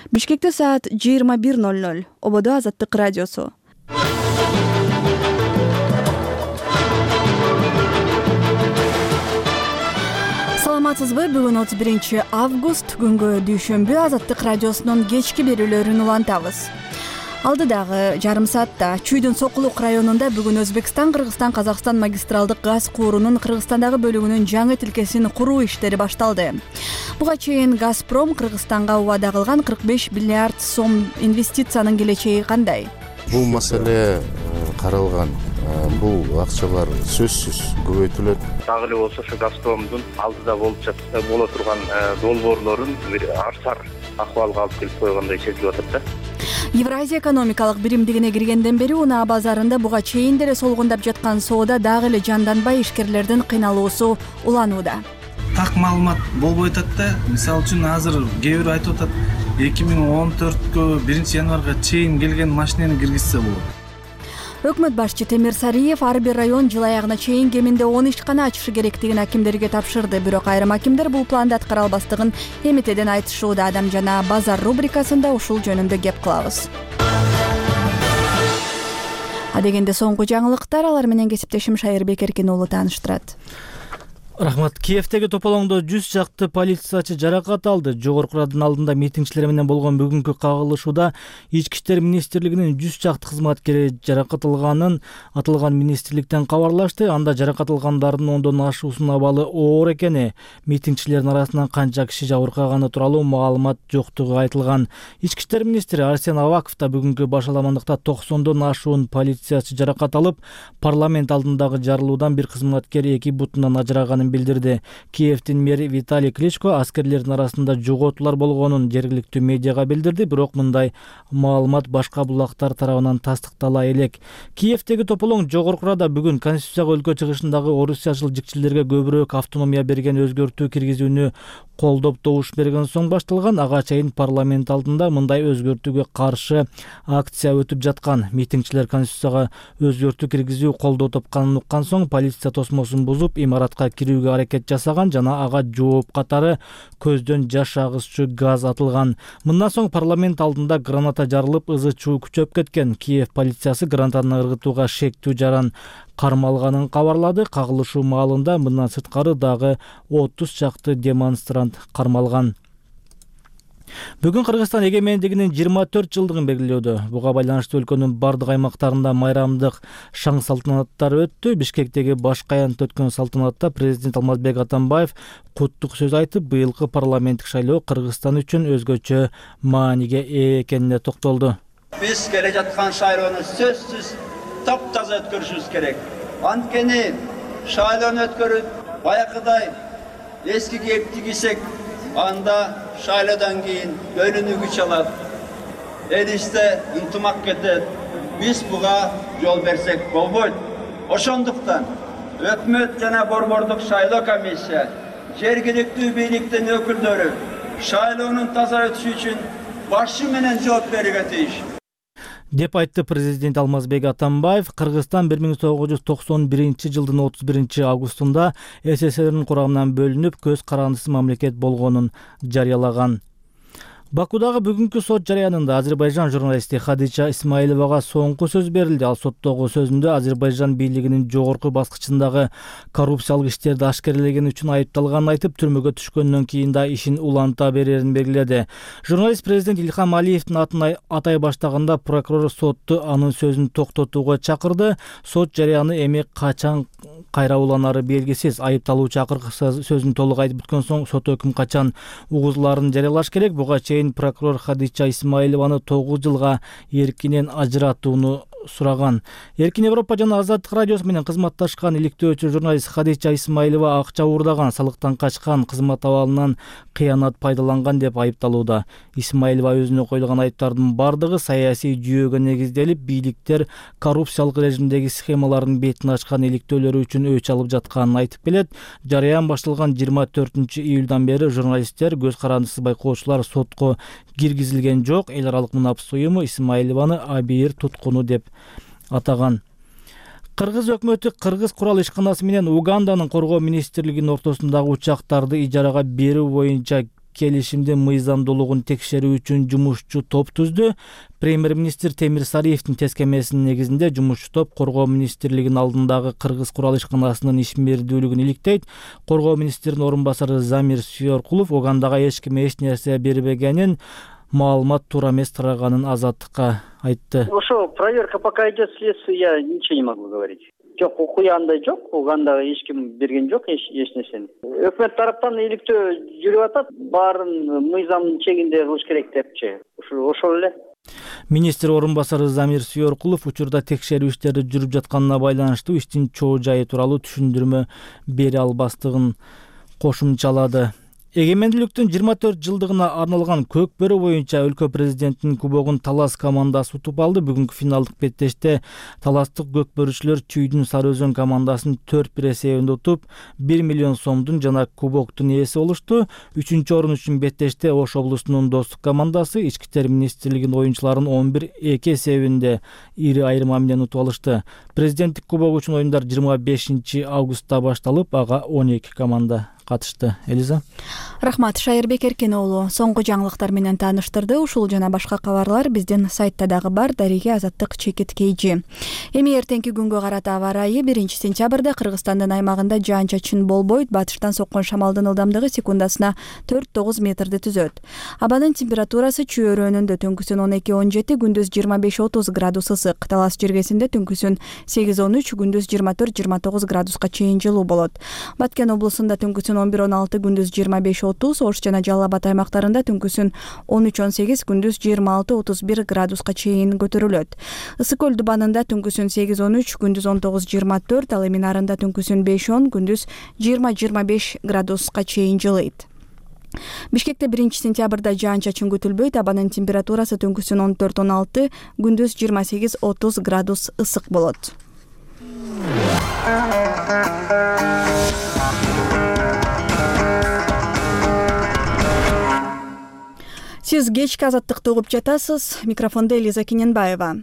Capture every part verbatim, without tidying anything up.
Бишкекте саат жыйырма бир ноль ноль. Ободо Азаттык радиосу. Саламатсызбы? Бүгүн отуз биринчи август, күнгө дүйшөмбү Азаттык радиосунун кечки берүүлөрүн улантабыз. Алдыдагы жарым саатта Чүйдүн Сокулук районунда бүгүн Өзбекстан, Кыргызстан, Казакстан магистралдык газ куурунун Кыргызстандагы бөлүгүнүн жаңы тилкесин куруу иштери башталды. Буга чейин Газпром Кыргызстанга убада кылган кырк беш миллиард сом инвестициянын келечеги кандай? Бул маселе каралган. Бул акчалар сөзсүз көбөйтүлөт. Дагы эле болсо ошо Газпромдун алдыда болуп боло турган долбоорлорун бир арсар акыбалга алып келип койгондой сезилип атат да. Евразия экономикалык биримдигине киргенден бери унаа базарында буга чейин деле солгундап жаткан соода дагы эле жанданбай ишкерлердин кыйналуусу уланууда. Так маалымат болбой атат да. Мисалы үчүн азыр кээ бирөө айтып атат, эки миң он төрткө биринчи январга чейин келген машинени киргизсе болот. Өкмөт башчы Темир Сариев ар бир район жыл аягына чейин кеминде он ишкана ачышы керектигин акимдерге тапшырды. Бирок айрым акимдер бул планды аткара албастыгын эметеден айтышууда. Адам жана базар рубрикасында ушул жөнүндө кеп кылабыз. Адегенде соңку жаңылыктар, алар менен кесиптешим Шайырбек Эркин уулу тааныштырат. Рахмат. Киевдеги тополоңдо жүз чакты полициячы жаракат алды. Жогорку Радын алдында митингчилер менен болгон бүгүнкү кагылышууда Ички иштер министрлигинин жүз чакты кызматкери жаракат алганын аталган министрликтен кабарлашты. Анда жаракат алгандардын ондон ашуусунун абалы оор экени, митингчилердин арасынан канча киши жабыркаганы тууралуу маалымат жоктугу айтылган. Ички иштер министри Арсен Аваков да бүгүнкү башаламандыкта токсондон ашуун полициячы жаракат алып, парламент алдындагы жарылуудан бир кызматкер эки бутунан ажыраганын билдирди. Киевдин мэри Виталий Кличко аскерлердин арасында жоготуулар болгонун жергиликтүү медиага билдирди, бирок мындай маалымат башка булактар тарабынан тастыктала элек. Киевдеги тополоң Жогорку Рада бүгүн Конституцияга өлкө чыгышындагы орусчачыл жикчилерге көбүрөөк автономия берген өзгөртүү киргизүүнү колдоп добуш берген соң башталган. Ага чейин парламент алдында мындай өзгөртүүгө каршы акция өтүп жаткан. Митингчилер Конституцияга өзгөртүү киргизүү колдоо тапканын уккан соң полиция тосмосун бузуп, имаратка кирүүгө аракет жасаган жана ага жооп катары көздөн жаш агызчу газ атылган. Мындан соң парламент алдында граната жарылып, ызы чуу күчөп кеткен. Киев полициясы гранатаны ыргытууга шектүү жаран кармалганын кабарлады. Кагылышуу маалында мындан сырткары дагы отуз чакты демонстрант кармалган. Бүгүн Кыргызстан эгемендигинин жыйырма төрт жылдыгын белгилөөдө. Буга байланыштуу өлкөнүн бардык аймактарында майрамдык шаң салтанаттар өттү. Бишкектеги башкы аянтта өткөн салтанатта президент Алмазбек Атамбаев куттук сөз айтып, быйылкы парламенттик шайлоо Кыргызстан үчүн өзгөчө мааниге ээ экенине токтолду. Биз келе жаткан шайлоону сөзсүз таптаза өткөрүшүбүз керек. Анткени шайлоону өткөрүп баягыдай эски кийипти кийсек, анда шайлоодан кийин бөлүнүү күч алат. Элисте ынтымак кетет. Биз буга жол берсек болбойт. Ошондуктан өкмөт жана борбордук шайлоо комиссия, жергиликтүү бийликтин өкүлдөрү шайлоонун таза өтүшү үчүн башы менен жооп берүүгө тийиш деп айтты президент Алмазбек Атамбаев. Кыргызстан бир миң тогуз жүз токсон биринчи жылдын отуз биринчи августунда СССРдин курамынан бөлүнүп, көз карандысы мамлекет болгонун жарыялаган. Бакудагы бүгүнкү сот жарыянында Азербайжан журналисти Хадича Исмаиловага соңку сөз берилди. Ал соттогу сөзүндө Азербайжан бийлигинин жогорку баскычындагы коррупциялык иштерди ашкерлегени үчүн айыпталганын айтып, түрмөгө түшкөндөн кийин да ишин уланта берерин белгиледи. Журналист президент Илхам Алиевдин атын атай баштаганда прокурор сотту анын сөзүн токтотууга чакырды. Сот жарыяны эми качан кайра уланары белгисиз. Айыпталуучу акыркы сөзүн толук айтып бүткөн соң сот өкүм качан угузуларын жарыялаш керек. Буга чейин прокурор Хадича Исмаилованы тогуз жылга эркинен ажыратууну сураган. Эркин Европа жана Азаттык радиосу менен кызматташкан иликтөөчү журналист Хадича Исмаилова акча уурдаган, салыктан качкан, кызмат абалынан кыянат пайдаланган деп айыпталууда. Исмаилова өзүнө коюлган айыптардын бардыгы саясий жүйөгө негизделип, бийликтер коррупциялык режимдеги схемалардын бетин ачкан иликтөөлөрү үчүн өч алып жатканын айтып келет. Жарыян башталган жыйырма төртүнчү июлдан бери журналисттер, көз карандысы байкоочулар сотко киргизилген жок. Эл аралык мунапс уюму Исмаилованы абийир туткуну деп атаган. Кыргыз өкмөтү Кыргыз курал ишканасы менен Уганданын коргоо министрлигинин ортосундагы учактарды ижарага берүү боюнча келишимдин мыйзамдуулугун текшерүү үчүн жумушчу топ түздү. Премьер-министр Темир Сариевдин тескемесинин негизинде жумушчу топ Коргоо министрлигинин алдындагы Кыргыз курал ишканасынын ишмердүүлүгүн иликтейт. Коргоо министринин орун басары Замир Сүйөркулов Огандага эч ким эч нерсе бербегенин, маалымат туура эмес тараганын Азаттыкка айтты. Ошо проверка пока идет, следствие, я ничего не могу говорить. Жок, окуя андай жок, Огандага эч ким берген жок эч нерсени. Өкмөт тараптан иликтөө жүрүп атат, баарын мыйзамдын чегинде кылыш керек депчи. Ошол эле. Министр орун басары Замир Сүйөркулов учурда текшерүү иштери жүрүп жатканына байланыштуу иштин чоо жайы тууралуу түшүндүрмө бере албастыгын кошумчалады. Эгемендүүлүктүн жыйырма төрт жылдыгына арналган көк бөрө боюнча өлкө президентинин кубогун Талас командасы утуп алды. Бүгүнкү финалдык беттеште таластык көк бөрүчүлөр Чүйдүн Сары Өзөн командасын төрт бир эсебинде утуп, бир миллион сомдун жана кубоктун ээси болушту. Үчүнчү орун үчүн беттеште Ош облусунун Достук командасы Ички иштер министрлигинин оюнчуларын он бир эки эсебинде ири айырма менен утуп алышты. Президенттик кубок үчүн оюндар жыйырма бешинчи августта башталып, ага он эки команда катышты. Элиза. Рахмат, Шайырбек Эркен уулу соңку жаңылыктар менен тааныштырды. Ушул жана башка кабарлар биздин сайтта дагы бар. Дареге Азаттык чекит кейжи. Эми эртеңки күнгө карата аба ырайы биринчи сентябрда Кыргызстандын аймагында жаан-чачын болбойт. Батыштан соккон шамалдын ылдамдыгы секундасына төрт тогуз метрди түзөт. Абанын температурасы чөйрөнүндө түнкүсүн он эки он жети, күндүз жыйырма беш отуз градус ысык. Талас жергесинде түнкүсүн сегиз он үч, күндүз жыйырма төрт жыйырма тогуз градуска чейин жылуу болот. Баткен облусунда түнкүсүн он бир он алты, күндүз жыйырма беш отуз, Ош жана Жалал Абад аймактарында түнкүсүн он үч он сегиз, күндүз жыйырма алты отуз бир градуска чейин көтөрүлөт. Ысык көл Дубанында түнкүсүн сегиз он үч, күндүз он тогуз жыйырма төрт, ал эми Нарында түнкүсүн беш он, күндүз жыйырма жыйырма беш градуска чейин жылыйт. Бишкекте биринчи сентябрда жаан-чачын күтүлбөйт. Абанын температурасы түнкүсүн он төрт он алты, күндүз жыйырма сегиз отуз градус ысык болот. Сиз кечки Азаттыкты угуп жатасыз. Микрофондо Элиза Кененбаева.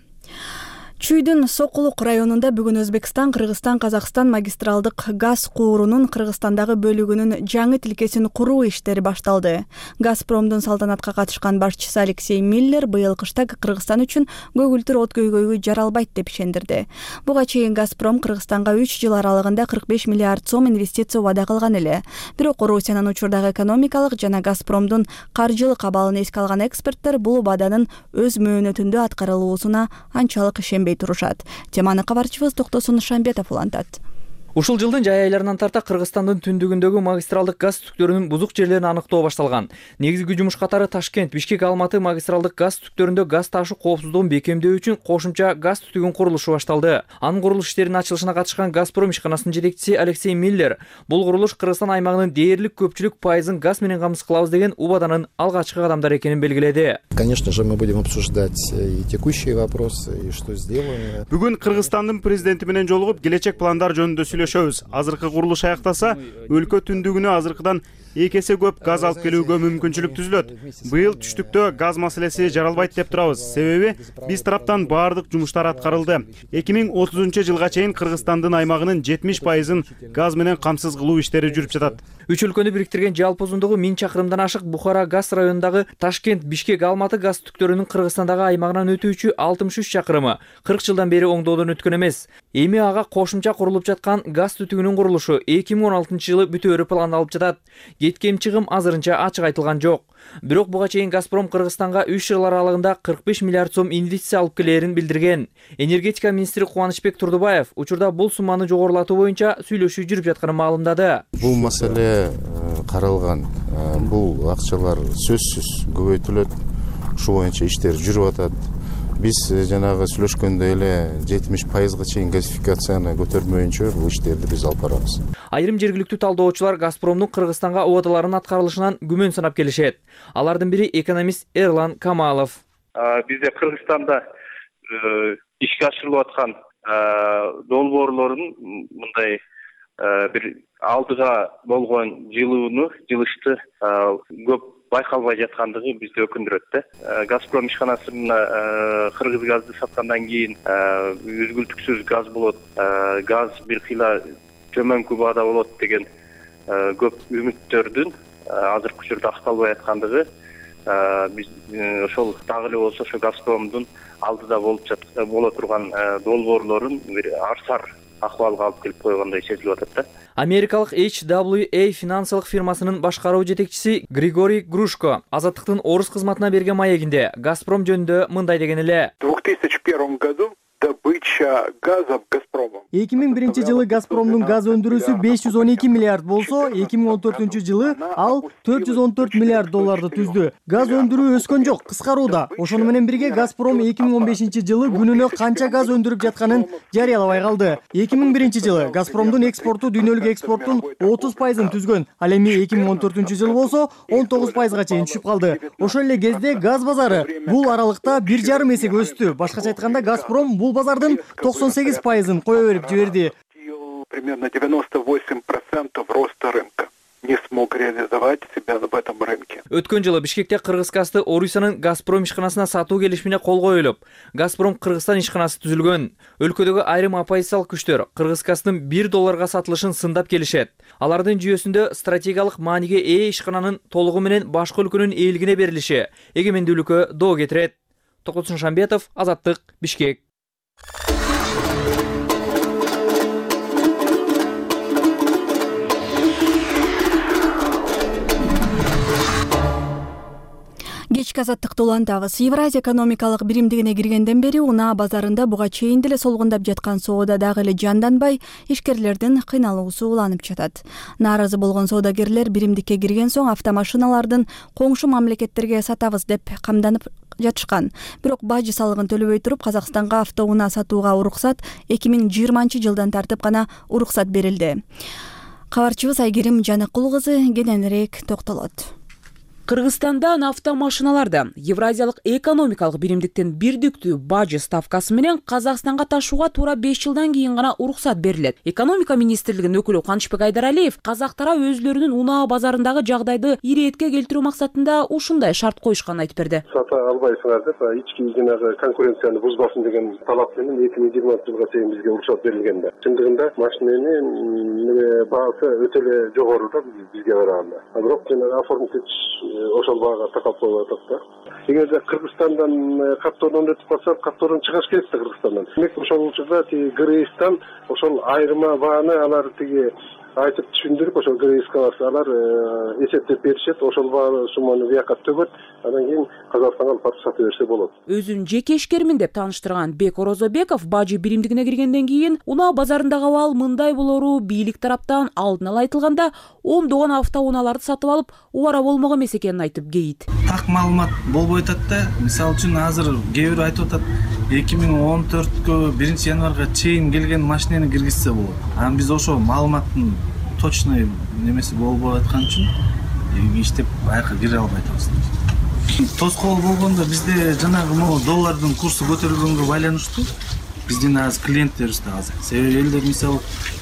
Чүйдүн Сокулук районунда бүгүн Өзбекстан, Кыргызстан, Казакстан магистралдык газ куурунун Кыргызстандагы бөлүгүнүн жаңы тилкесин куруу иштери башталды. Газпромдун салтанатка катышкан башчысы Алексей Миллер быйыл кышта Кыргызстан үчүн көгүлтүр от көйгөйгө жаралбайт деп ишендирди. Буга чейин Газпром Кыргызстанга үч жыл аралыгында кырк беш миллиард сом инвестиция убада кылган эле. Бирок Орусиянын учурдагы экономикалык жана Газпромдун каржылык абалын эске алган эксперттер бул убаданын өз мөөнөтүндө аткарылуусуна анчалык ишенбей турушат. Теманы кабарчыбыз Токтосун Шамбетов улантат. Ушул жылдын жай айларынан тарта Кыргызстандын түндүгүндөгү магистралдык газ түтүктөрүнүн бузук жерлерин аныктоо башталган. Негизги жумуш катары Ташкент, Бишкек, Алматы магистралдык газ түтүктөрүндө газ ташуу коопсуздугун бекемдөө үчүн кошумча газ түтүгүн курулушу башталды. Анын курулуш иштеринин ачылышына катышкан Газпром ишканасынын жетекчиси Алексей Миллер бул курулуш Кыргызстан аймагынын дээрлик көпчүлүк пайызын газ менен камсыз кылабыз деген убаданын алгачкы кадамдары экенин белгиледи. Конечно же, мы будем обсуждать и текущие вопросы, и что сделаем. Бүгүн Кыргызстандын президенти менен жолугуп, келечек пландар жөнүндө сүйлөшөбүз. Азыркы курулуш аяктаса, өлкө түндүгүнө азыркыдан эки эсе көп газ алып келүүгө мүмкүнчүлүк түзүлөт. Быйыл түштүктө газ маселеси жаралбайт деп турабыз. Себеби биз тараптан баардык жумуштар аткарылды. эки миң отузунчу жылга чейин Кыргызстандын аймагынын жетимиш пайызын газ менен камсыз кылуу иштери жүрүп жатат. Үч өлкөнү бириктирген жалпы узундугу миң чакырымдан ашык Бухара газ районундагы Ташкент, Бишкек, Алматы газ түтүктөрүнүн Кыргызстандагы аймагынан өтүүчү алтымыш үч чакырымы кырк жылдан бери оңдоодон өткөн эмес. Эми ага кошумча курулуп жаткан газ түтүгүнүн курулушу эки миң он алтынчы жылы бүтөөрү пландалып жатат. Кеткен чыгым азырынча ачык айтылган жок. Бирок буга чейин Газпром Кыргызстанга үч жыл аралыгында кырк беш миллиард сом инвестиция алып келерин билдирген. Энергетика министри Кубанычбек Турдубаев учурда бул сумманы жогорулатуу боюнча сүйлөшүү жүрүп жатканын маалымдады. Бул маселе каралган. Бул акчалар сөзсүз көбөйтүлөт. Ушул боюнча иштер жүрүп атат. Биз жанагы сүйлөшкөндө эле жетимиш пайызга чейин газификацияны көтөрмөйүнчө бул иштерди биз алып барабыз. Айрым жергиликтүү талдоочулар Газпромдун Кыргызстанга убадаларынын аткарылышынан күмөн санап келишет. Алардын бири экономист Эрлан Камалов. Бизде Кыргызстанда ишке ашырылып аткан долбоорлордун мындай бир алдыга болгон жылууну, жылышты көп байкалбай жаткандыгы бизди өкүндүрөт да. Газпром ишканасына кыргыз газды саткандан кийин үзгүлтүксүз газ болот, газ бир кыйла төмөнкү баада болот деген көп үмүттөрдүн азыркы учурда акталбай аткандыгы биз ошол дагы эле болсо ошо Газпромдун алдыда болуп жаткан боло турган долбоорлорун бир арсар акыбалга алып келип койгондой сезилип атат да. Америкалык эйч дабл ю эй финансылык фирмасынын башкаруу жетекчиси Григорий Грушко Азаттыктын орус кызматына берген маегинде Газпром жөнүндө мындай деген эле. В две тысячи первом году добыча газа Газпромом. эки миң биринчи жылы Газпромдун газ өндүрүүсү беш жүз он эки миллиард болсо, эки миң он төртүнчү жылы ал төрт жүз он төрт миллиард долларды түздү. Газ өндүрүү өскөн жок, кыскарууда. Ошону менен бирге Газпром эки миң он бешинчи жылы күнүнө канча газ өндүрүп жатканын жарыялабай калды. эки миң биринчи жылы Газпромдун экспорту дүйнөлүк экспорттун отуз пайызын түзгөн. Ал эми эки миң он төртүнчү жыл болсо он тогуз пайызга чейин түшүп калды. Ошол эле кезде газ базары бул аралыкта бир жарым эсеге өстү. Башкача айтканда Газпром бул базардын токсон сегиз пайызын кое берип жиберди. Примерно девяносто восемь процентов роста рынка. Не смог реализовать себя в этом рынке. Өткөн жылы Бишкекте Кыргызгазды Орусиянын Газпром ишканасына сатуу келишимине кол коюлуп, Газпром Кыргызстан ишканасы түзүлгөн. Өлкөдөгү айрым оппозициялык күчтөр Кыргызгаздын бир долларга сатылышын сындап келишет. Алардын жүйөсүндө стратегиялык мааниге ээ ишкананын толугу менен башка өлкөнүн ээлигине берилиши эгемендүүлүккө доо кетирет. Токтосун Шамбетов, Азаттык, Бишкек. Кечки азаттыкты улантабыз. Евразия экономикалык биримдигине киргенден бери унаа базарында буга чейин деле солгундап жаткан соода дагы эле жанданбай, ишкерлердин кыйналуусу уланып жатат. Нааразы болгон соодагерлер биримдикке кирген соң автомашиналардын коңшу мамлекеттерге сатабыз деп камданып жатышкан. Бирок бажы салыгын төлөбөй туруп Казакстанга автоунаа сатууга уруксат эки миң жыйырманчы жылдан тартып гана уруксат берилди. Кабарчыбыз Айгерим Жаныкул кызы кененирээк токтолот. Кыргызстандан автомашиналарды Евразиялык экономикалык биримдиктен бирдиктүү бажы ставкасы менен Казакстанга ташууга туура беш жылдан кийин гана уруксат берилет. Экономика министрлигинин өкүлү Канычбек Айдаралиев казактара өзлөрүнүн унаа базарындагы жагдайды иретке келтирүү максатында ушундай шарт коюшканын айтып берди. Сата албайсыңар деп, ички жанагы конкуренцияны бузбасын деген талап менен эки миң жыйырманчы жылга чейин бизге уруксат берилген да. Чындыгында машинанын баасы өтө эле жогору да бизге караганда. Бирок жанагы оформитель ошол баага такап коюп атат да. Эгерде Кыргызстандан каттордон өтүп калса, каттордон чыгыш керек да Кыргызстандан. Демек ошол учурда тиги ГРСтан ошол айырма бааны алар тиги айтып түшүндүрүп, ошол ГРСка барса алар эсептеп беришет, ошол баа сумманы бияка төгөт, андан кийин Казакстанга алып барып сата берсе болот. Өзүн жеке ишкермин деп тааныштырган Бек Орозобеков бажы биримдигине киргенден кийин унаа базарындагы абал мындай болору бийлик тараптан алдын ала айтылганда ондогон автоунааларды сатып алып убара болмок эмес экенин айтып кейит. Так маалымат болбой атат да. Мисалы үчүн азыр кээ бирөө айтып атат эки миң он төрткө биринчи январга чейин келген машинени киргизсе болот. Анан биз ошол маалыматтын точный немеси болбой аткан үчүн иштеп аяка кире албай атабыз. Тоскоол болгондо бизде жанагы могу доллардын курсу көтөрүлгөнгө байланыштуу биздин азыр клиенттерибиз да азыр. Себеби элдер мисалы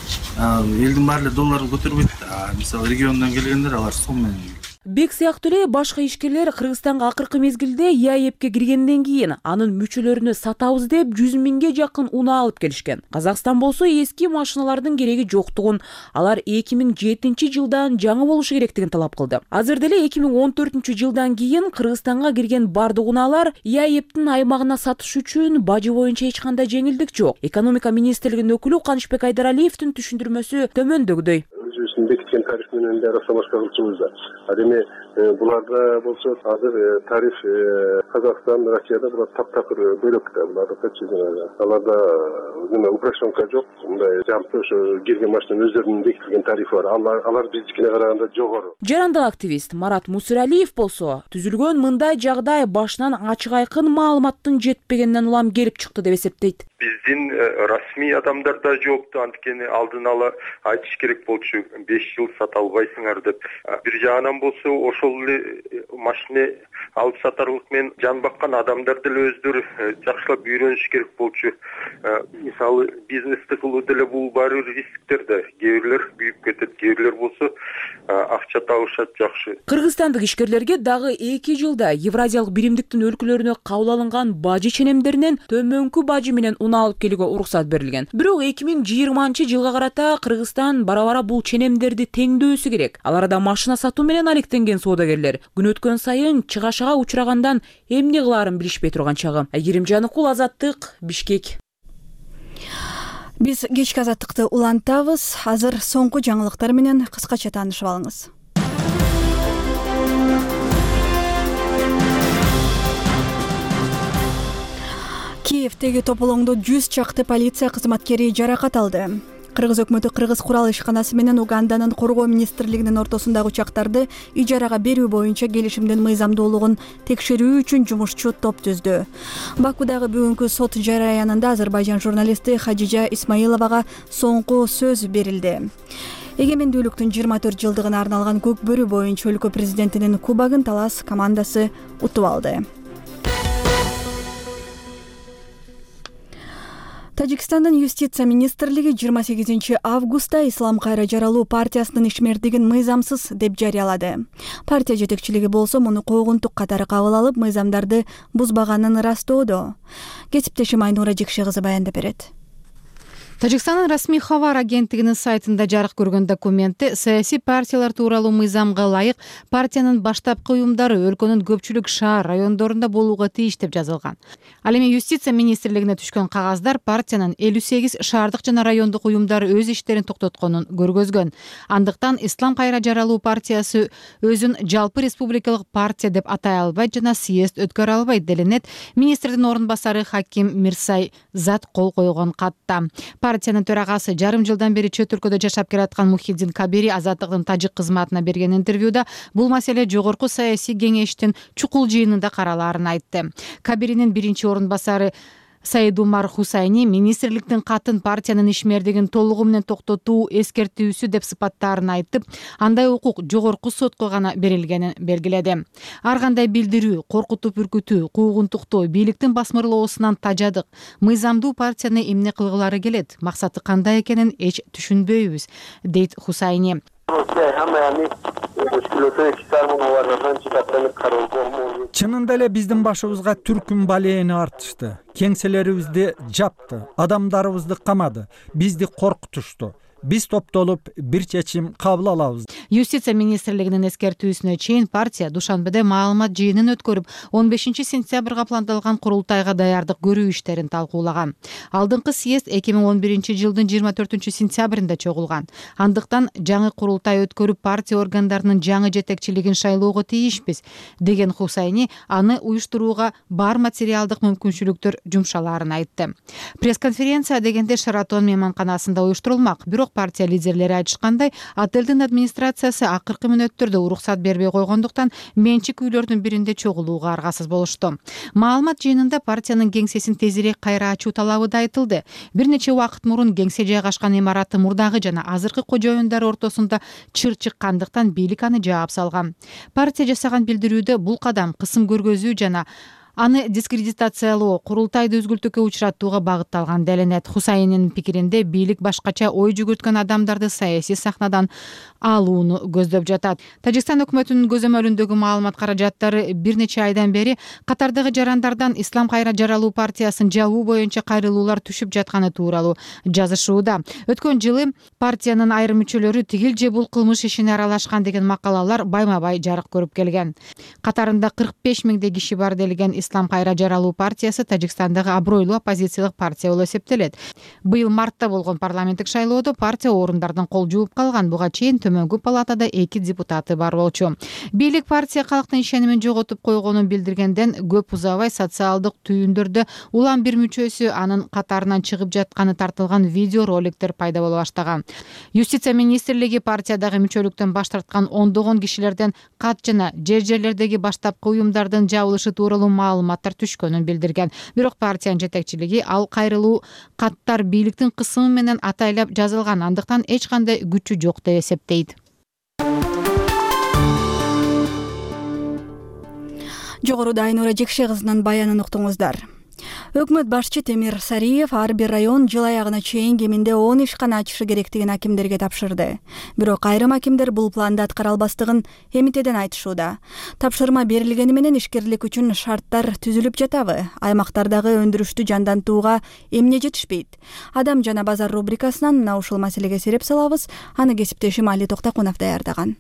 элдин баары эле долларды көтөрбөйт. Мисалы региондон келгендер алар сом менен. Бек сыяктуу эле башка ишкерлер Кыргызстанга акыркы мезгилде ЯЭПке киргенден кийин анын мүчөлөрүнө сатабыз деп жүз миңге жакын унаа алып келишкен. Казакстан болсо эски машиналардын кереги жоктугун, алар эки миң жетинчи жылдан жаңы болушу керектигин талап кылды. Азыр деле эки миң он төртүнчү жылдан кийин Кыргызстанга кирген бардык унаалар ЯЭПтин аймагына сатыш үчүн бажы боюнча эч кандай жеңилдик жок. Экономика министрлигинин өкүлү Канычбек Айдаралиевдин түшүндүрмөсү төмөндөгүдөй. Бекиткен тариф менен да расамашка кылчубуз да. Ал эми буларда болсо азыр тариф Казакстан, Россияда булар таптакыр бөлөк да. Буларда качы жанагы. Аларда неме упрощенка жок. Мындай жампы ошо кирген машинанын өздөрүнүн бекитилген тарифи бар. Алар алар биздикине караганда жогору. Жарандык активист Марат Мусиралиев болсо түзүлгөн мындай жагдай башынан ачык айкын маалыматтын жетпегенден улам келип чыкты деп эсептейт. Биздин расмий адамдарда жокту, анткени алдын ала айтыш керек болчу беш жыл сата албайсыңар деп. Бир жагынан болсо ошол эле машина алып сатарлык менен жан баккан адамдар деле өздөрү жакшылап үйрөнүш керек болчу. Мисалы бизнести кылуу деле бул баары бир рисктер да. Кээ бирлер күйүп кетет, кээ бирлер болсо акча табышат жакшы. Кыргызстандык ишкерлерге дагы эки жылда Евразиялык биримдиктин өлкөлөрүнө кабыл алынган бажы ченемдеринен төмөнкү бажы менен уна алып келүүгө уруксат берилген. Бирок эки миң жыйырманчы жылга карата Кыргызстан бара-бара бул ченемдерди теңдөөсү керек. Аларда машина сатуу менен алектенген соодагерлер күн өткөн сайын чыгашага учрагандан эмне кылаарын билишпей турган чагы. Айгерим Жаныкул, Азаттык, Бишкек. Биз кечки азаттыкты улантабыз. Азыр соңку жаңылыктар менен кыскача таанышып алыңыз. Киевдеги тополоңдо жүз чакты полиция кызматкери жаракат алды. Кыргыз өкмөтү Кыргыз курал ишканасы менен Уганданын коргоо министрлигинин ортосундагы учактарды ижарага берүү боюнча келишимдин мыйзамдуулугун текшерүү үчүн жумушчу топ түздү. Бакудагы бүгүнкү сот жараянында Азербайжан журналисти Хадижа Исмаиловага соңку сөз берилди. Эгемендүүлүктүн жыйырма төрт жылдыгына арналган көк бөрү боюнча өлкө президентинин кубогун Талас командасы утуп алды. Тажикстандын юстиция министрлиги жыйырма сегизинчи августта Ислам кайра жаралуу партиясынын ишмердигин мыйзамсыз деп жарыялады. Партия жетекчилиги болсо муну койгунтук катары кабыл алып, мыйзамдарды бузбаганын ырастоодо. Кесиптешим Айнура Жекше кызы баяндап берет. Тажикстандын расмий хабар агенттигинин сайтында жарык көргөн документте саясий партиялар тууралуу мыйзамга ылайык партиянын баштапкы уюмдары өлкөнүн көпчүлүк шаар райондорунда болууга тийиш деп жазылган. Ал эми юстиция министрлигине түшкөн кагаздар партиянын элүү сегиз шаардык жана райондук уюмдары өз иштерин токтотконун көргөзгөн. Андыктан Ислам кайра жаралуу партиясы өзүн жалпы республикалык партия деп атай албайт жана съезд өткөрө албайт делинет министрдин орун басары Хаким Мирсай Зат кол койгон катта. Партиянын төрагасы жарым жылдан бери чөт өлкөдө жашап келаткан Мухиддин Кабири Азаттыктын тажик кызматына берген интервьюда бул маселе жогорку саясий кеңештин чукул жыйынында каралаарын айтты. Кабиринин биринчи орун басары Саидумар Хусайни министрликтин катын партиянын ишмердигин толугу менен токтотуу эскертүүсү деп сыпаттаарын айтып, андай укук жогорку сотко гана берилгенин белгиледи. Ар кандай билдирүү, коркутуп үркүтүү, куугунтуктоо бийликтин басмырлоосунан тажадык. Мыйзамдуу партияны эмне кылгылары келет, максаты кандай экенин эч түшүнбөйбүз, дейт Хусайни. Чынында эле биздин башыбызга түркүн балээни артышты. Кеңселерибизди жапты, адамдарыбызды камады, бизди коркутушту. Биз топтолуп бир чечим кабыл алабыз. Юстиция министрлигинин эскертүүсүнө чейин партия Душанбеде маалымат жыйынын өткөрүп, он бешинчи сентябрга пландалган курултайга даярдык көрүү иштерин талкуулаган. Алдыңкы съезд эки миң он биринчи жылдын жыйырма төртүнчү сентябрында чогулган. Андыктан жаңы курултай өткөрүп партия органдарынын жаңы жетекчилигин шайлоого тийишпиз, деген Хусайни аны уюштурууга бар материалдык мүмкүнчүлүктөр жумшалаарын айтты. Пресс-конференция дегенде Шаратон мейманканасында уюштурулмак. Бирок партия лидерлери айтышкандай, отелдин администрациясы акыркы мүнөттөрдө уруксат бербей койгондуктан менчик үйлөрдүн биринде чогулууга аргасыз болушту. Маалымат жыйынында партиянын кеңсесин тезирээк кайра ачуу талабы да айтылды. Бир нече убакыт мурун кеңсе жайгашкан имараты мурдагы жана азыркы кожоюндар ортосунда чыр чыккандыктан бийлик аны жаап салган. Партия жасаган билдирүүдө бул кадам кысым көргөзүү жана аны дискредитациялоо, курултайды үзгүлтүккө учураттууга багытталган делинет. Хусайнинин пикиринде бийлик башкача ой жүгүрткөн адамдарды саясий сахнадан алууну көздөп жатат. Тажикстан өкмөтүнүн көзөмөлүндөгү маалымат каражаттары бир нече айдан бери катардагы жарандардан Ислам кайра жаралуу партиясын жабуу боюнча кайрылуулар түшүп жатканы тууралуу жазышууда. Өткөн жылы партиянын айрым мүчөлөрү тигил же бул кылмыш ишине аралашкан деген макалалар байма-бай жарык көрүп келген. Катарында кырк беш миңдей киши бар делген Ислам кайра жаралуу партиясы Тажикстандагы абройлуу оппозициялык партия болуп эсептелет. Быйыл мартта болгон парламенттик шайлоодо партия орундардан кол жууп калган. Буга чейин төмөнгү палатада эки депутаты бар болчу. Бийлик партия калктын ишенимин жоготуп койгонун билдиргенден көп узабай социалдык түйүндөрдө улам бир мүчөсү анын катарынан чыгып жатканы тартылган видео роликтер пайда боло баштаган. Юстиция министрлиги партиядагы мүчөлүктөн баш тарткан ондогон кишилерден кат жана жер жерлердеги баштапкы уюмдардын жабылышы тууралуу маалыматтар түшкөнүн билдирген. Бирок партиянын жетекчилиги ал кайрылуу каттар бийликтин кысымы менен атайлап жазылган, андыктан эч кандай күчү жок деп эсептейт. Жогоруда Айнура Жекше кызынын баянын уктуңуздар. Өкмөт башчы Темир Сариев ар бир район жыл аягына чейин кеминде он ишкана ачышы керектигин акимдерге тапшырды. Бирок айрым акимдер бул планды аткара албастыгын эмитеден айтышууда. Тапшырма берилгени менен ишкерлик үчүн шарттар түзүлүп жатабы? Аймактардагы өндүрүштү жандантууга эмне жетишпейт? Адам жана базар рубрикасынан мына ушул маселеге сереп салабыз. Аны кесиптешим Али Токтакунов даярдаган.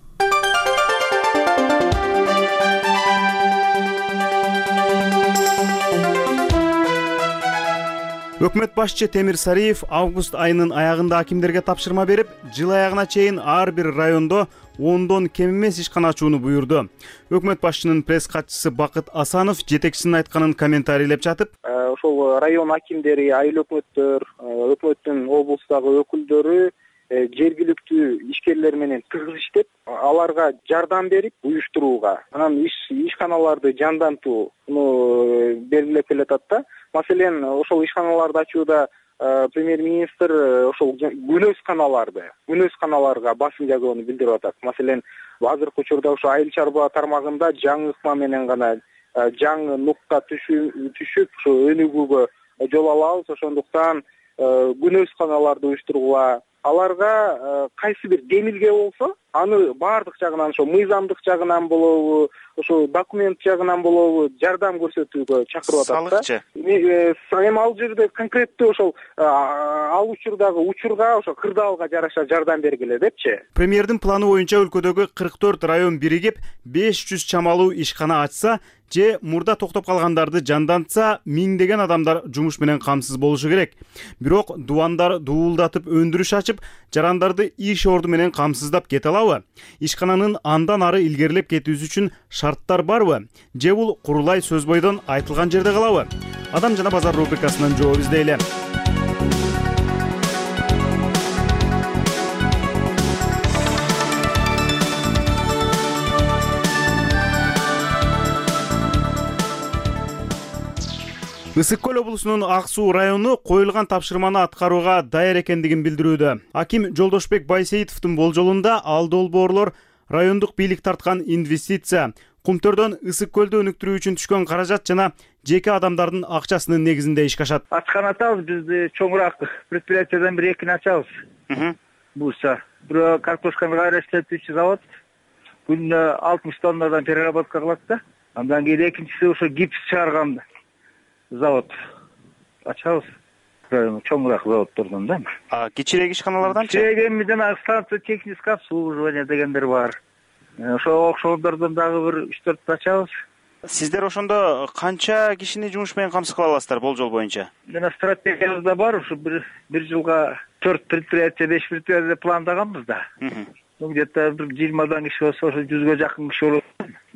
Өкмөт башчы Темир Сариев август айынын аягында акимдерге тапшырма берип, жыл аягына чейин ар бир райондо ондон кем эмес ишкана ачууну буйрду. Өкмөт башчынын пресс катчысы Бакыт Асанов жетекчисинин айтканын комментарийлеп жатып, ошол район акимдери, айыл өкмөттөр, өкмөттүн облустагы өкүлдөрү жергиликтүү ишкерлер менен тыгыз иштеп, аларга жардам берип, уюштурууга, анан ишканаларды жандантууну белгилеп келатат да. Маселен, ошол ишканаларды ачууда премьер-министр ошол күнөс каналарды, күнөс каналарга басым жасоону билдирип атат. Маселен, азыркы учурда ошо айыл чарба тармагында жаңы ыкма менен гана жаңы нукта түшүп, ошо өнүгүүгө жол алабыз. Ошондуктан күнөс каналарды уюштурууга, аларга кайсы бир демилге болсо, аны баардык жагынан, ошо мыйзамдык жагынан болобу, ошо документ жагынан болобу жардам көрсөтүүгө чакырып атат да. Салыкчы. Эми ал жерде конкреттүү ошол ал учурдагы учурга, ошо кырдаалга жараша жардам бергиле депчи. Премьердин планы боюнча өлкөдөгү кырк төрт район биригип беш жүз чамалуу ишкана ачса же мурда токтоп калгандарды жандантса, миңдеген адамдар жумуш менен камсыз болушу керек. Бирок дубандар дуулдатып өндүрүш ачып, жарандарды иш орду менен камсыздап кете алабы? Ишкананын андан ары илгерилеп кетүүсү үчүн шарттар барбы? Же бул курулай сөз бойдон айтылган жерде калабы? Адам жана базар рубрикасынан жооп издейле. Ысык көл облусунун Ак Суу району коюлган тапшырманы аткарууга даяр экендигин билдирүүдө. Аким Жолдошбек Байсейитовдун болжолунда ал долбоорлор райондук бийлик тарткан инвестиция, кумтөрдөн ысык көлдү өнүктүрүү үчүн түшкөн каражат жана жеке адамдардын акчасынын негизинде ишке ашат. Ачкан атабыз, бизди чоңураак предприятиядан бир экини ачабыз. Буса, бирөө картошканы кайра иштетүүчү завод күнүнө алтымыш тоннадан переработка кылат да. Андан кийин экинчиси ошо гипс чыгарган завод ачабыз. Чоңураак заводдордон да. А кичирээк ишканаларданчы? Кичирээк эми жана станция техническое обслуживание дегендер бар. Ошо окшондордон дагы бир үч төрт ачабыз. Сиздер ошондо канча кишини жумуш менен камсыз кыла аласыздар болжол боюнча? Жана стратегиябызда бар, ушу бир бир жылга төрт предприятие, беш предприятие пландаганбыз да. Где-то бир жыйырмадан киши болсо, ошо жүзгө жакын киши болот.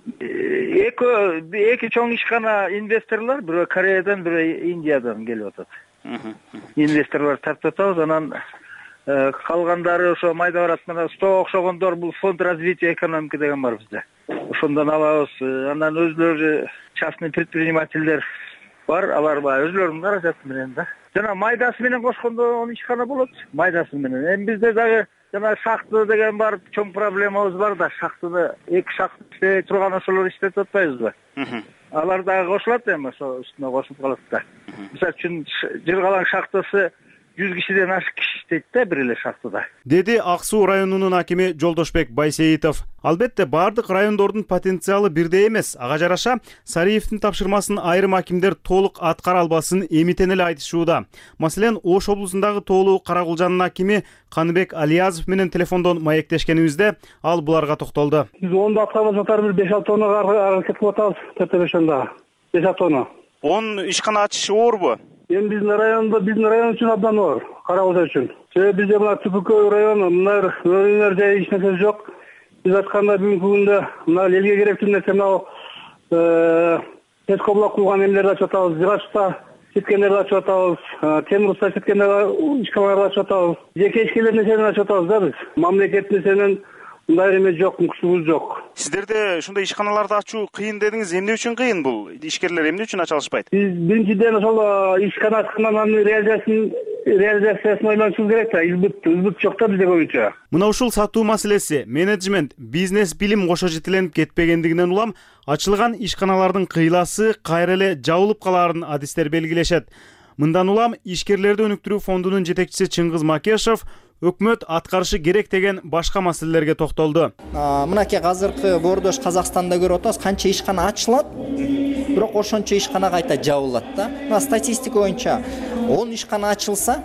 Эки эки чоң ишкана инвесторлор, бирөө Кореядан, бирөө Индиядан келип атат. Инвесторлор тартып атабыз, анан калгандары ошо майда барат. Мына сто окшогондор бул фонд развития экономики деген бар бизде. Ошондон алабыз. Анан өзлөрү частный предпринимательдер бар, алар баягы өзлөрүнүн каражаты менен да. Жана майдасы менен кошкондо он ишкана болот. Майдасы менен. Эми бизде дагы жана шахта деген бар, чоң проблемабыз бар да. Шахтада эки шахта иштебей турган ошолор иштетип атпайбызбы? Алар дагы кошулат эми, ошо үстүнө кошулуп калат да. Мисалы үчүн Жыргалаң шахтасы жүз кишиден ашык киши иштейт да бир эле шахтада. Деди Ак Суу районунун акими Жолдошбек Байсейитов. Албетте бардык райондордун потенциалы бирдей эмес. Ага жараша Сариевдин тапшырмасын айрым акимдер толук аткара албасын эмитен эле айтышууда. Маселен, Ош облусундагы Тоолуу Карагулжанын акими Каныбек Алиязов менен телефондон маектешкенибизде ал буларга токтолду. Биз ондо аткарып жатар бир беш алты тоннага аракет кылып атабыз. Тепешонда беш алты тонна. он ишкана ачышы оорбу? Эми биздин райондо, биздин район үчүн абдан оор, Карагулжа үчүн. Себеби бизде мына Түпүкөй району, мына өрүнөр жай эч нерсе жок. Биз айтканда бүгүнкү күндө мына элге керектүү нерсе мына Пескоблок кылган эмелерди ачып атабыз, Жырачта сеткендерди ачып атабыз, Темирста сеткендерди ишканаларды ачып атабыз. Жеке ишкерлердин нерсени ачып атабыз да биз. Мамлекет нерсенин мындай эме жок, мүмкүнчүлүгү жок. Сиздерде ушундай ишканаларды ачуу кыйын дедиңиз, эмне үчүн кыйын бул? Ишкерлер эмне үчүн ача алышпайт? Биз биринчиден ошол ишкана ачкандан анын реализациясын реализациясын ойлонушубуз керек да. Избыт избыт жок да бизде көбүнчө. Мына ушул сатуу маселеси менеджмент, бизнес билим кошо жетеленип кетпегендигинен улам ачылган ишканалардын кыйласы кайра эле жабылып калаарын адистер белгилешет. Мындан улам ишкерлерди өнүктүрүү фондунун жетекчиси Чыңгыз Макешов өкмөт аткарышы керек деген башка маселелерге токтолду. Мынакей азыркы бордош Казакстанда көрүп атабыз, канча ишкана ачылат, бирок ошончо ишкана кайта жабылат да. Мына статистика боюнча он ишкана ачылса,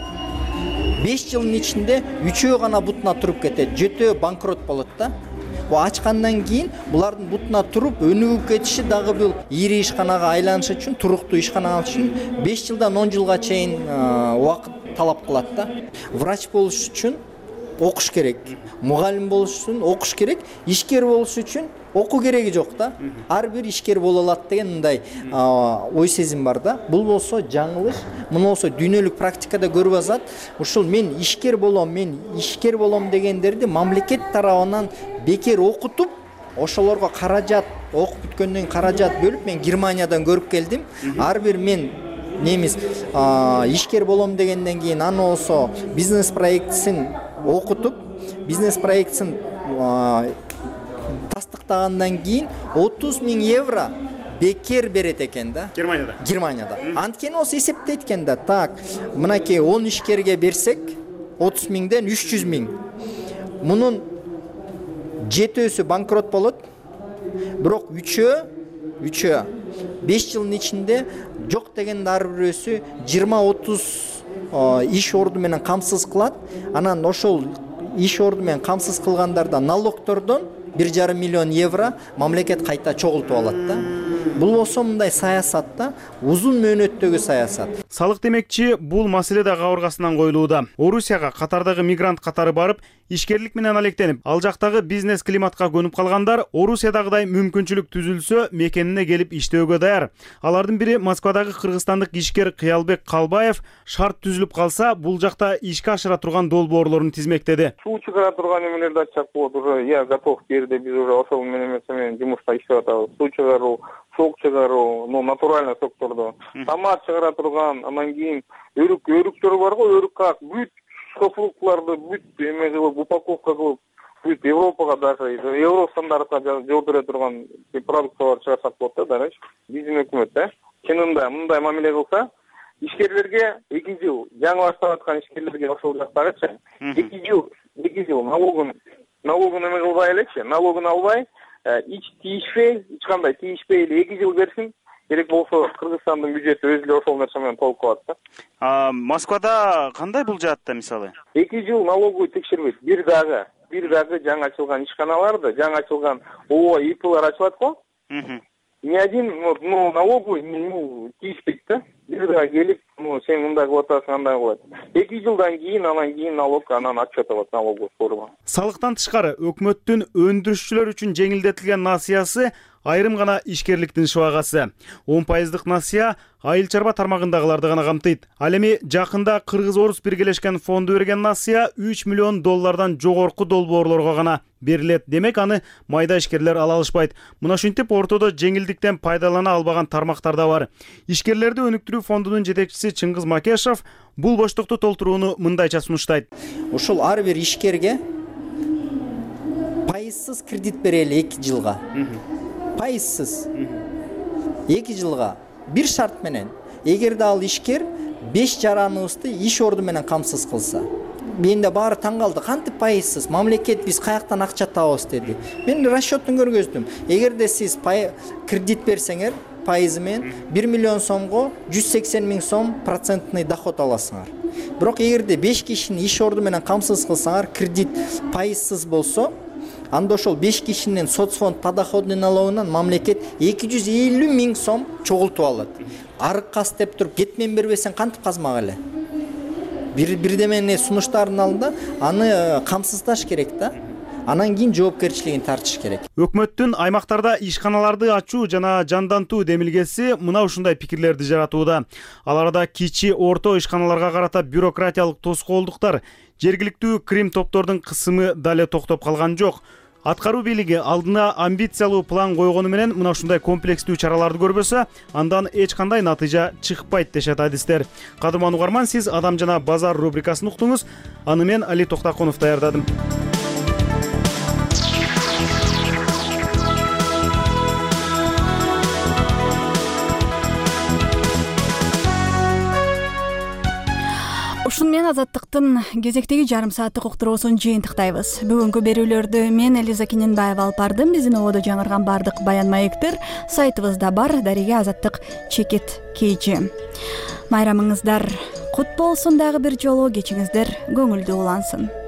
беш жылдын ичинде үчөө гана бутуна туруп кетет, жетөө банкрот болот да. Бу ачкандан кийин булардын бутуна туруп өнүгүп кетиши дагы бул ири ишканага айланыш үчүн, туруктуу ишкана алыш үчүн беш жылдан он жылга чейин убакыт талап кылат да. Врач болуш үчүн окуш керек, мугалим болуш үчүн окуш керек, ишкер болуш үчүн окуу кереги жок да. Ар бир ишкер боло алат деген мындай ой сезим бар да. Бул болсо жаңылыш. Муну болсо дүйнөлүк практикада көрүп атат. Ушул мен ишкер болом, мен ишкер болом дегендерди мамлекет тарабынан бекер окутуп, ошолорго каражат, окуп бүткөндөн кийин каражат бөлүп мен Германиядан көрүп келдим. Ар бир мен немис ишкер болом дегенден кийин аны болсо бизнес проектисин окутуп, бизнес проектисин тастыктагандан кийин отуз миң евро бекер берет экен да. Германияда. Германияда. Анткени болсо эсептейт экен да. Так, мынакей он ишкерге берсек, отуз миңден үч жүз миң. Мунун жетөөсү банкрот болот. Бирок үчөө, үчөө беш жылдын ичинде жок дегенде ар бирөөсү жыйырма отуз иш орду менен камсыз кылат. Анан ошол иш орду менен камсыз кылгандарда налогтордон бир жарым миллион евро мамлекет кайта чогултуп алат да. Бул болсо мындай саясат да, узун мөөнөттөгү саясат. Салык демекчи, бул маселе да кабыргасынан коюлууда. Орусияга катардагы мигрант катары барып, ишкерлик менен алектенип, ал жактагы бизнес климатка көнүп калгандар Орусиядагыдай мүмкүнчүлүк түзүлсө мекенине келип иштөөгө даяр. Алардын бири Москвадагы кыргызстандык ишкер Кыялбек Калбаев шарт түзүлүп калса, бул жакта ишке ашыра турган долбоорлорун тизмектеди. Суу чыгара турган эмелерди ачсак болот, уже я готов жерде биз уже ошол менен жумушта иштеп атабыз. Суу чыгаруу, сок чыгаруу, ну натуральный сокторду, томат чыгара турган, анан кийин өрүк, өрүктөр бар го, өрүк как бүт фруктуларды бүт эме кылып, упаковка кылып, бүт Европага даже евро стандартка жолдура турган продукциялар чыгарсак болот да, дараш. Биздин өкмөт да чынында мындай мамиле кылса, ишкерлерге эки жыл, жаңы баштап аткан ишкерлерге ошол жактагычы эки жыл, эки жыл налогун налогун эме кылбай элекчи, налогун албай, ич тийишпей, эч кандай тийишпей эле эки жыл берсин. Керек болсо Кыргызстандын бюджети өзү эле ошол нерсе менен толук калат да. А Москвада кандай бул жаатта мисалы? эки жыл налоговый текшербейт. Бир дагы, бир дагы жаңы ачылган ишканаларды, жаңы ачылган ООО, ИПлар ачылат го. Ни один, ну, налоговый, ну, тийишпейт да. Бир дагы келип, ну, сен мындай кылып атасың, андай кылат. эки жылдан кийин, анан кийин налог, анан отчет алат налоговый служба. Салыктан тышкары өкмөттүн өндүрүшчүлөр үчүн жеңилдетилген насыясы айрым гана ишкерликтин шыбагасы. он пайыздык насыя айыл чарба тармагындагыларды гана камтыйт. Ал эми жакында Кыргыз-Орус биргелешкен фонду берген насыя үч миллион доллардан жогорку долбоорлорго гана берилет. Демек аны майда ишкерлер ала алышпайт. Мына ушинтип ортодо жеңилдиктен пайдалана албаган тармактар да бар. Ишкерлерди өнүктүрүү фондунун жетекчиси Чыңгыз Макешов бул боштукту толтурууну мындайча сунуштайт. Ушул ар бир ишкерге пайызсыз кредит берели эки жылга. Пайызсыз эки жылга бир шарт менен, эгерде ал ишкер беш жараныбызды иш орду менен камсыз кылса. Менде баары таң калды, кантип пайызсыз? Мамлекет биз каяктан акча табабыз деди. Мен расчётун көргөздүм. Эгерде сиз кредит берсеңер, пайызы менен бир миллион сомго жүз сексен миң сом процентный доход аласыңар. Бирок эгерде беш кишини иш орду менен камсыз кылсаңар, кредит пайызсыз болсо, анда ошол беш кишинин соцфонд подоходный налогунан мамлекет эки жүз элүү миң сом чогултуп алат. Арык каз деп туруп, кетмен бербесең кантип казмак эле? Бир бирдеменин сунуштарын алды, аны камсыздаш керек да. Анан кийин жоопкерчилигин тартыш керек. Өкмөттүн аймактарда ишканаларды ачуу жана жандантуу демилгеси мына ушундай пикирлерди жаратууда. Аларда кичи, орто ишканаларга карата бюрократиялык тоскоолдуктар, жергиликтүү крим топтордун кысымы дале токтоп калган жок. Аткаруу бийлиги алдына амбициялуу план койгону менен мына ушундай комплекстүү чараларды көрбөсө, андан эч кандай натыйжа чыкпайт дешет адистер. Кадырман угарман, сиз Адам жана базар рубрикасын уктуңуз. Аны мен Али Токтакунов даярдадым. Ушун менен Азаттыктын кезектеги жарым сааттык уктуруусун жыйынтыктайбыз. Бүгүнкү берүүлөрдү мен Элиза Кененбаева алып бардым. Биздин ободо жаңырган бардык баян маектер сайтыбызда бар. Дариге Азаттык чекит кейжи. Майрамыңыздар кут болсун, дагы бир жолу кечиңиздер көңүлдүү улансын.